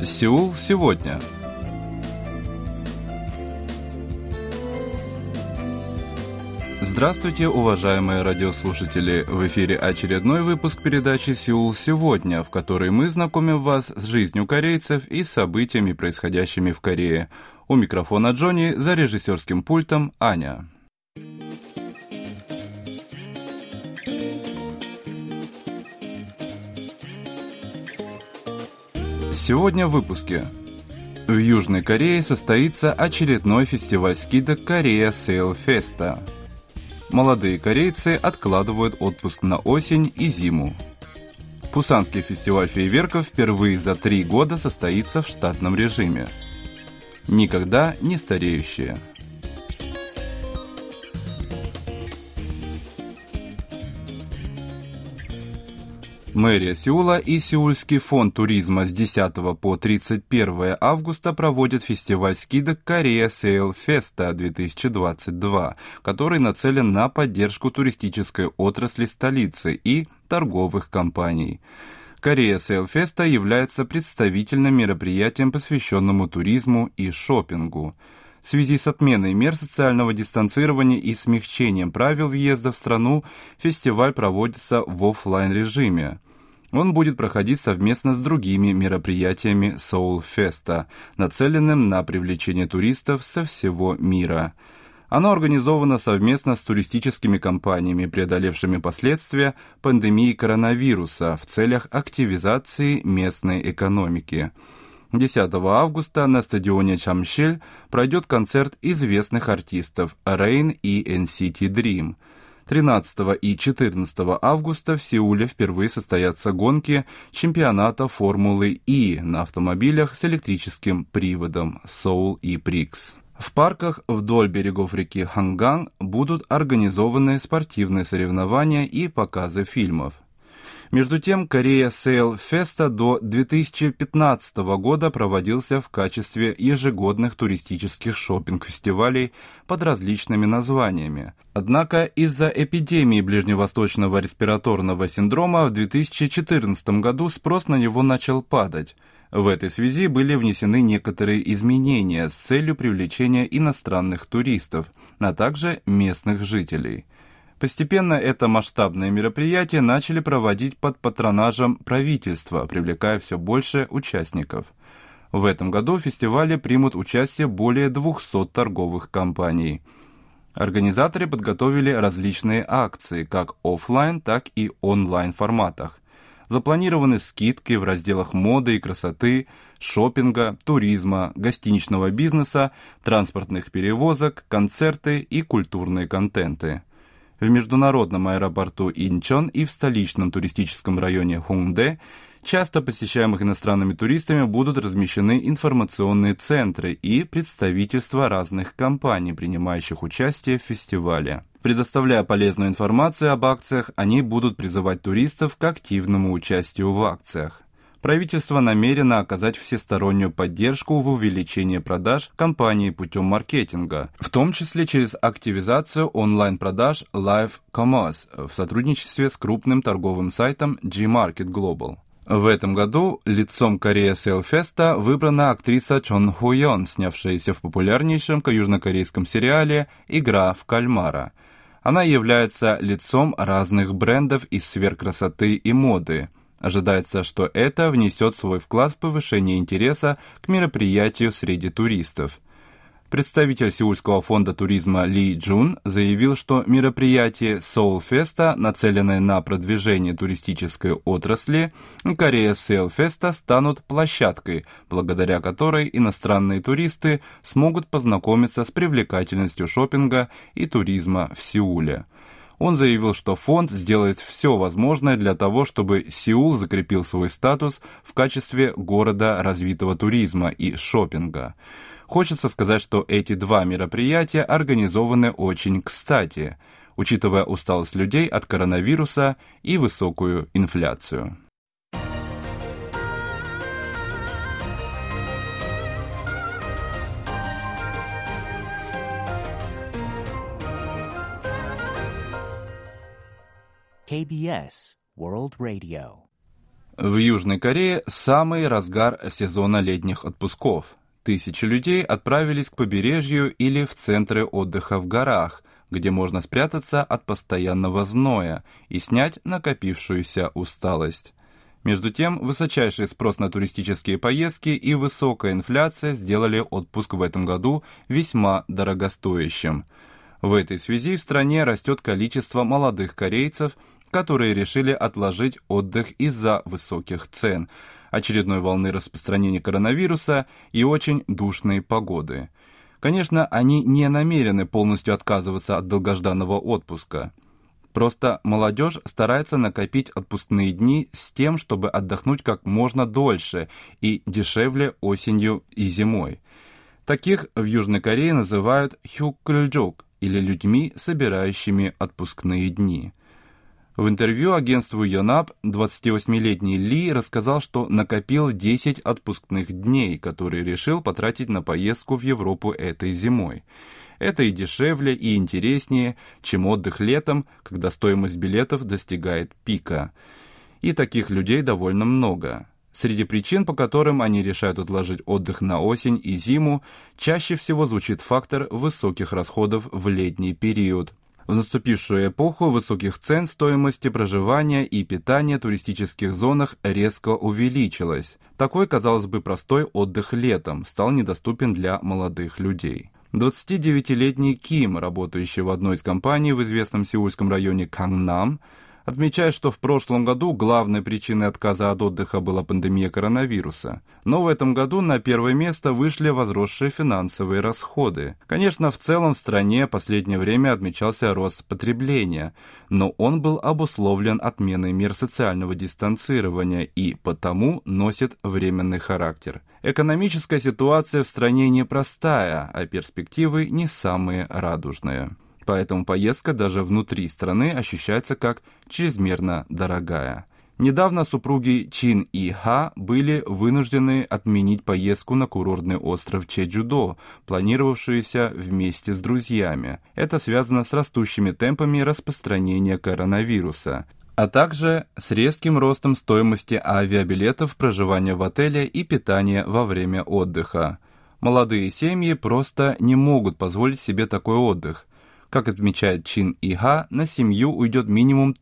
Сеул сегодня. Здравствуйте, уважаемые радиослушатели! В эфире очередной выпуск передачи «Сеул сегодня», в которой мы знакомим вас с жизнью корейцев и событиями, происходящими в Корее. У микрофона Джонни, за режиссерским пультом Аня. Сегодня в выпуске. В Южной Корее состоится очередной фестиваль скидок Korea Sale Festa. Молодые корейцы откладывают отпуск на осень и зиму. Пусанский фестиваль фейерверков впервые за 3 года состоится в штатном режиме. Никогда не стареющие. Мэрия Сеула и Сеульский фонд туризма с 10 по 31 августа проводят фестиваль скидок Korea Sale Festa 2022, который нацелен на поддержку туристической отрасли столицы и торговых компаний. Korea Sale Festa является представительным мероприятием, посвященному туризму и шопингу. В связи с отменой мер социального дистанцирования и смягчением правил въезда в страну, фестиваль проводится в офлайн-режиме. Он будет проходить совместно с другими мероприятиями Seoul Festa, нацеленным на привлечение туристов со всего мира. Оно организовано совместно с туристическими компаниями, преодолевшими последствия пандемии коронавируса в целях активизации местной экономики. 10 августа на стадионе Чамшиль пройдет концерт известных артистов Rain и NCT Dream. 13 и 14 августа в Сеуле впервые состоятся гонки чемпионата Формулы И на автомобилях с электрическим приводом Seoul E-Prix. В парках вдоль берегов реки Ханган будут организованы спортивные соревнования и показы фильмов. Между тем, Korea Sale Festa до 2015 года проводился в качестве ежегодных туристических шопинг-фестивалей под различными названиями. Однако из-за эпидемии ближневосточного респираторного синдрома в 2014 году спрос на него начал падать. В этой связи были внесены некоторые изменения с целью привлечения иностранных туристов, а также местных жителей. Постепенно это масштабное мероприятие начали проводить под патронажем правительства, привлекая все больше участников. В этом году в фестивале примут участие более 200 торговых компаний. Организаторы подготовили различные акции, как офлайн, так и онлайн форматах. Запланированы скидки в разделах моды и красоты, шопинга, туризма, гостиничного бизнеса, транспортных перевозок, концерты и культурные контенты. В международном аэропорту Инчон и в столичном туристическом районе Хунгдэ, часто посещаемых иностранными туристами, будут размещены информационные центры и представительства разных компаний, принимающих участие в фестивале. Предоставляя полезную информацию об акциях, они будут призывать туристов к активному участию в акциях. Правительство намерено оказать всестороннюю поддержку в увеличении продаж компании путем маркетинга, в том числе через активизацию онлайн-продаж Live Commerce в сотрудничестве с крупным торговым сайтом G-Market Global. В этом году лицом Korea Sale Festa выбрана актриса Чон Ху-йон, снявшаяся в популярнейшем южнокорейском сериале «Игра в кальмара». Она является лицом разных брендов из сфер красоты и моды. Ожидается, что это внесет свой вклад в повышение интереса к мероприятию среди туристов. Представитель Сеульского фонда туризма Ли Джун заявил, что мероприятие Seoul Festa, нацеленное на продвижение туристической отрасли, Korea Sale Festa станут площадкой, благодаря которой иностранные туристы смогут познакомиться с привлекательностью шопинга и туризма в Сеуле. Он заявил, что фонд сделает все возможное для того, чтобы Сеул закрепил свой статус в качестве города развитого туризма и шопинга. Хочется сказать, что эти два мероприятия организованы очень кстати, учитывая усталость людей от коронавируса и высокую инфляцию. KBS World Radio. В Южной Корее самый разгар сезона летних отпусков. Тысячи людей отправились к побережью или в центры отдыха в горах, где можно спрятаться от постоянного зноя и снять накопившуюся усталость. Между тем, высочайший спрос на туристические поездки и высокая инфляция сделали отпуск в этом году весьма дорогостоящим. В этой связи в стране растет количество молодых корейцев, которые решили отложить отдых из-за высоких цен, очередной волны распространения коронавируса и очень душной погоды. Конечно, они не намерены полностью отказываться от долгожданного отпуска. Просто молодежь старается накопить отпускные дни с тем, чтобы отдохнуть как можно дольше и дешевле осенью и зимой. Таких в Южной Корее называют «хюккэлджок» или людьми, собирающими отпускные дни. В интервью агентству Yonhap 28-летний Ли рассказал, что накопил 10 отпускных дней, которые решил потратить на поездку в Европу этой зимой. Это и дешевле, и интереснее, чем отдых летом, когда стоимость билетов достигает пика. И таких людей довольно много. Среди причин, по которым они решают отложить отдых на осень и зиму, чаще всего звучит фактор высоких расходов в летний период. В наступившую эпоху высоких цен стоимости проживания и питания в туристических зонах резко увеличилась. Такой, казалось бы, простой отдых летом стал недоступен для молодых людей. 29-летний Ким, работающий в одной из компаний в известном сеульском районе Кангнам, отмечает, что в прошлом году главной причиной отказа от отдыха была пандемия коронавируса. Но в этом году на первое место вышли возросшие финансовые расходы. Конечно, в целом в стране последнее время отмечался рост потребления, но он был обусловлен отменой мер социального дистанцирования и потому носит временный характер. Экономическая ситуация в стране непростая, а перспективы не самые радужные. Поэтому поездка даже внутри страны ощущается как чрезмерно дорогая. Недавно супруги Чин и Ха были вынуждены отменить поездку на курортный остров Чеджудо, планировавшуюся вместе с друзьями. Это связано с растущими темпами распространения коронавируса, а также с резким ростом стоимости авиабилетов, проживания в отеле и питания во время отдыха. Молодые семьи просто не могут позволить себе такой отдых. Как отмечает Чин и Ха, на семью уйдет минимум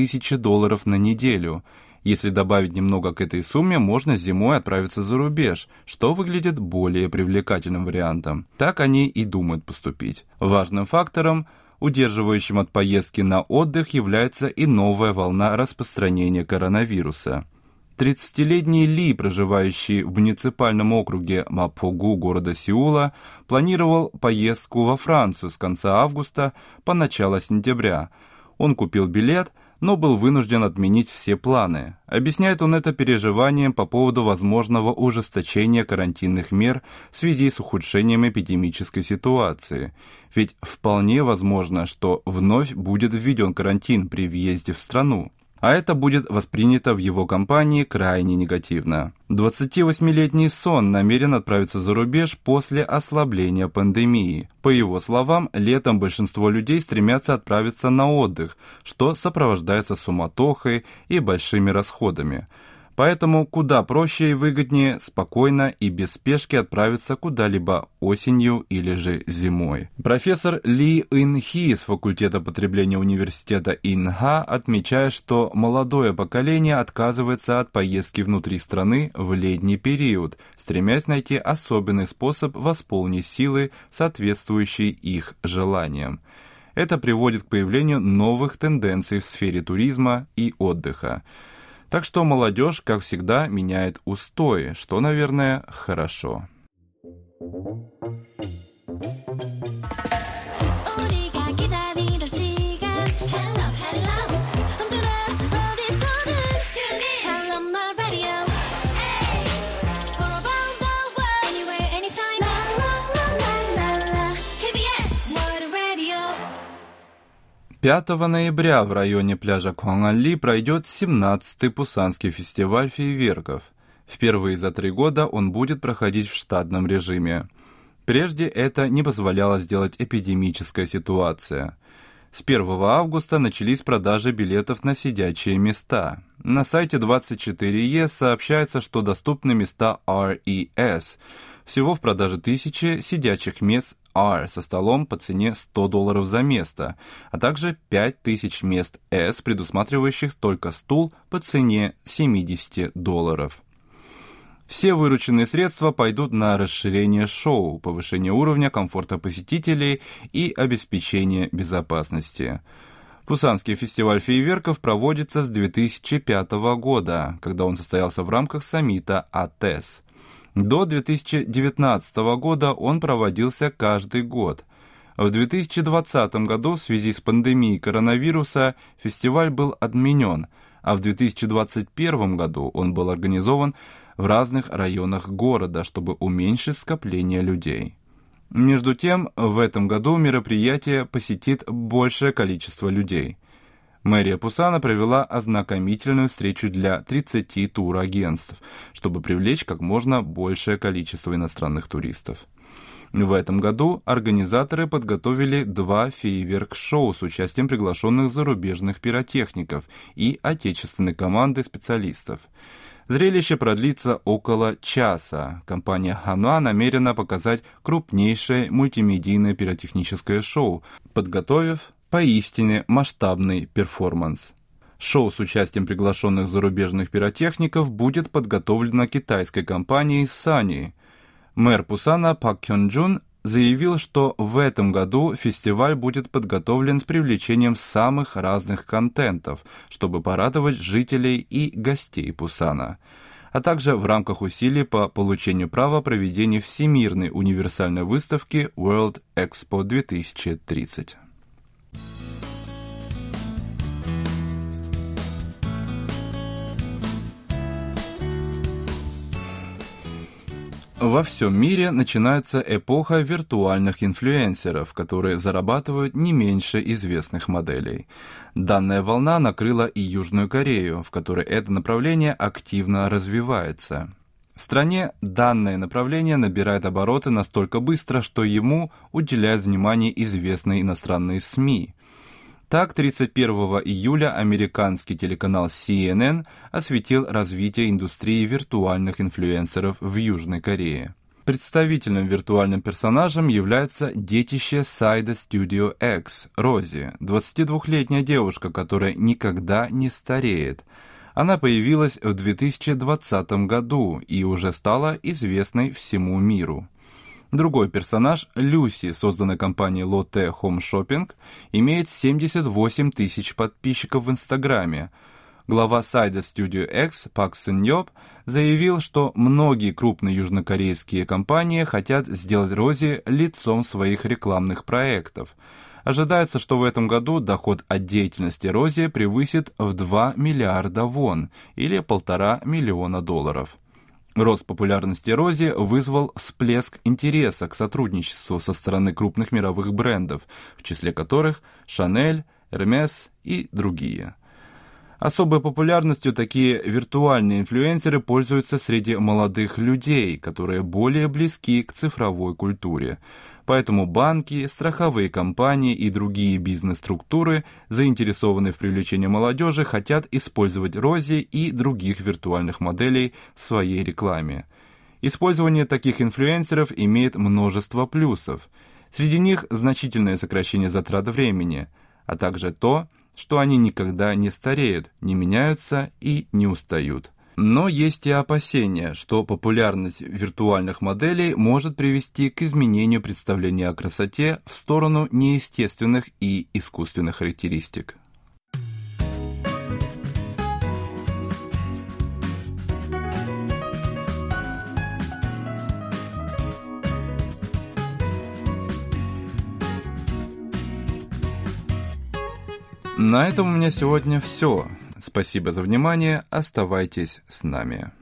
$3000 на неделю. Если добавить немного к этой сумме, можно зимой отправиться за рубеж, что выглядит более привлекательным вариантом. Так они и думают поступить. Важным фактором, удерживающим от поездки на отдых, является и новая волна распространения коронавируса. 30-летний Ли, проживающий в муниципальном округе Мапогу города Сеула, планировал поездку во Францию с конца августа по начало сентября. Он купил билет, но был вынужден отменить все планы. Объясняет он это переживанием по поводу возможного ужесточения карантинных мер в связи с ухудшением эпидемической ситуации. Ведь вполне возможно, что вновь будет введен карантин при въезде в страну. А это будет воспринято в его компании крайне негативно. 28-летний Сон намерен отправиться за рубеж после ослабления пандемии. По его словам, летом большинство людей стремятся отправиться на отдых, что сопровождается суматохой и большими расходами. Поэтому куда проще и выгоднее спокойно и без спешки отправиться куда-либо осенью или же зимой. Профессор Ли Ин-Хи с факультета потребления университета Инха отмечает, что молодое поколение отказывается от поездки внутри страны в летний период, стремясь найти особенный способ восполнить силы, соответствующие их желаниям. Это приводит к появлению новых тенденций в сфере туризма и отдыха. Так что молодежь, как всегда, меняет устои, что, наверное, хорошо. «5 ноября в районе пляжа Кванган-Ли пройдет 17-й Пусанский фестиваль фейерверков. Впервые за 3 года он будет проходить в штатном режиме. Прежде это не позволяла сделать эпидемическая ситуация. С 1 августа начались продажи билетов на сидячие места. На сайте 24E сообщается, что доступны места R и S. Всего в продаже 1000 сидячих мест R со столом по цене $100 за место, а также 5000 мест S, предусматривающих только стул по цене $70. Все вырученные средства пойдут на расширение шоу, повышение уровня комфорта посетителей и обеспечение безопасности. Пусанский фестиваль фейерверков проводится с 2005 года, когда он состоялся в рамках саммита АТЭС. До 2019 года он проводился каждый год. В 2020 году в связи с пандемией коронавируса фестиваль был отменен, а в 2021 году он был организован в разных районах города, чтобы уменьшить скопление людей. Между тем, в этом году мероприятие посетит большее количество людей. Мэрия Пусана провела ознакомительную встречу для 30 турагентств, чтобы привлечь как можно большее количество иностранных туристов. В этом году организаторы подготовили 2 фейерверк-шоу с участием приглашенных зарубежных пиротехников и отечественной команды специалистов. Зрелище продлится около часа. Компания Hanwha намерена показать крупнейшее мультимедийное пиротехническое шоу, подготовив поистине масштабный перформанс. Шоу с участием приглашенных зарубежных пиротехников будет подготовлено китайской компанией Sunny. Мэр Пусана Пак Кён Джун заявил, что в этом году фестиваль будет подготовлен с привлечением самых разных контентов, чтобы порадовать жителей и гостей Пусана, а также в рамках усилий по получению права проведения Всемирной универсальной выставки World Expo 2030. Во всем мире начинается эпоха виртуальных инфлюенсеров, которые зарабатывают не меньше известных моделей. Данная волна накрыла и Южную Корею, в которой это направление активно развивается. В стране данное направление набирает обороты настолько быстро, что ему уделяют внимание известные иностранные СМИ. Так, 31 июля американский телеканал CNN осветил развитие индустрии виртуальных инфлюенсеров в Южной Корее. Представительным виртуальным персонажем является детище сайта Studio X, Рози, 22-летняя девушка, которая никогда не стареет. Она появилась в 2020 году и уже стала известной всему миру. Другой персонаж, Люси, созданной компанией Lotte Home Shopping, имеет 78 тысяч подписчиков в Инстаграме. Глава сайта Studio X Пак Сын Йоп заявил, что многие крупные южнокорейские компании хотят сделать Рози лицом своих рекламных проектов. Ожидается, что в этом году доход от деятельности Рози превысит в 2 миллиарда вон, или $1,5 миллиона. Рост популярности Рози вызвал всплеск интереса к сотрудничеству со стороны крупных мировых брендов, в числе которых Chanel, Hermes и другие. Особой популярностью такие виртуальные инфлюенсеры пользуются среди молодых людей, которые более близки к цифровой культуре. Поэтому банки, страховые компании и другие бизнес-структуры, заинтересованные в привлечении молодежи, хотят использовать Рози и других виртуальных моделей в своей рекламе. Использование таких инфлюенсеров имеет множество плюсов. Среди них значительное сокращение затрат времени, а также то, что они никогда не стареют, не меняются и не устают. Но есть и опасения, что популярность виртуальных моделей может привести к изменению представления о красоте в сторону неестественных и искусственных характеристик. На этом у меня сегодня все. Спасибо за внимание, оставайтесь с нами.